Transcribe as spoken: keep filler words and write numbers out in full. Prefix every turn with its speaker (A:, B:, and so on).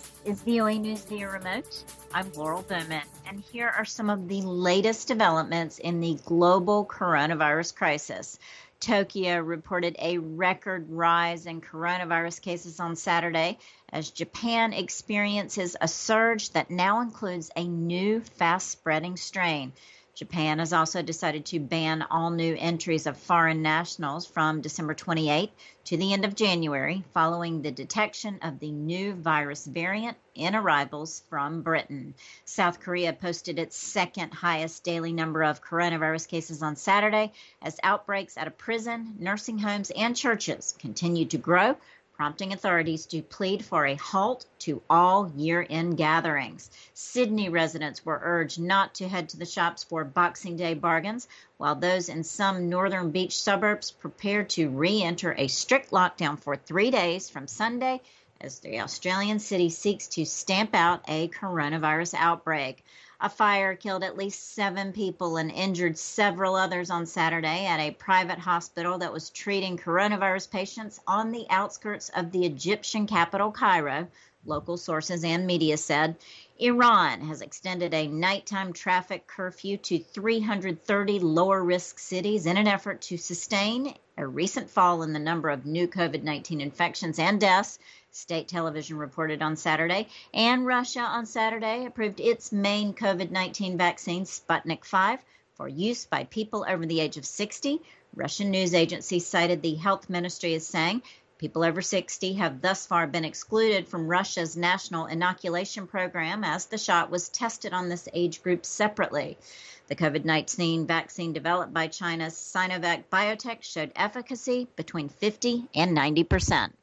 A: This is V O A News via remote. I'm Laurel Bowman, and here are some of the latest developments in the global coronavirus crisis. Tokyo reported a record rise in coronavirus cases on Saturday as Japan experiences a surge that now includes a new fast-spreading strain. Japan has also decided to ban all new entries of foreign nationals from December twenty-eighth to the end of January, following the detection of the new virus variant in arrivals from Britain. South Korea posted its second highest daily number of coronavirus cases on Saturday as outbreaks at a prison, nursing homes, and churches continued to grow, prompting authorities to plead for a halt to all year-end gatherings. Sydney residents were urged not to head to the shops for Boxing Day bargains, while those in some northern beach suburbs prepared to re-enter a strict lockdown for three days from Sunday as the Australian city seeks to stamp out a coronavirus outbreak. A fire killed at least seven people and injured several others on Saturday at a private hospital that was treating coronavirus patients on the outskirts of the Egyptian capital, Cairo, local sources and media said. Iran has extended a nighttime traffic curfew to three hundred thirty lower-risk cities in an effort to sustain a recent fall in the number of new COVID nineteen infections and deaths, state television reported on Saturday. And Russia on Saturday approved its main COVID nineteen vaccine, Sputnik five, for use by people over the age of sixty. Russian news agencies cited the health ministry as saying people over sixty have thus far been excluded from Russia's national inoculation program as the shot was tested on this age group separately. The COVID nineteen vaccine developed by China's Sinovac Biotech showed efficacy between fifty and ninety percent.